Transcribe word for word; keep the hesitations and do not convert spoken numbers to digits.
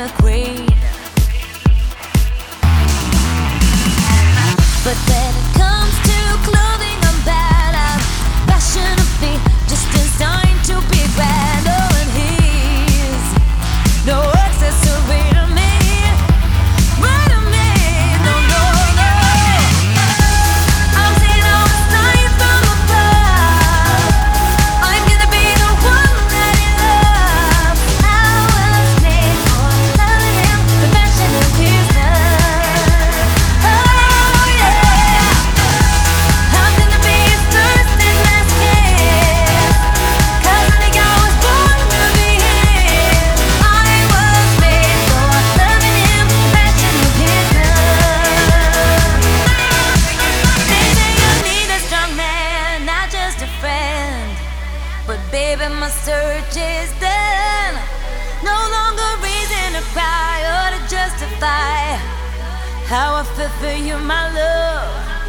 the queen. But when it comes to clothing, I'm bad. I'm fashionably just designed to be grand. Oh, and he's no accessory to me, right to me. No, no, no. I'm seeing all the signs from above. I'm gonna be the one that he loves. I was made for loving him, the fashion of his love. Oh yeah, I'm gonna be his first and last kiss. 'Cause I think I was born to be his. I was made for loving him, the fashion of his love. They say you need a strong man, not just a friend. But baby, my search is done. No longer reason to cry or to justify how I feel for you, my love.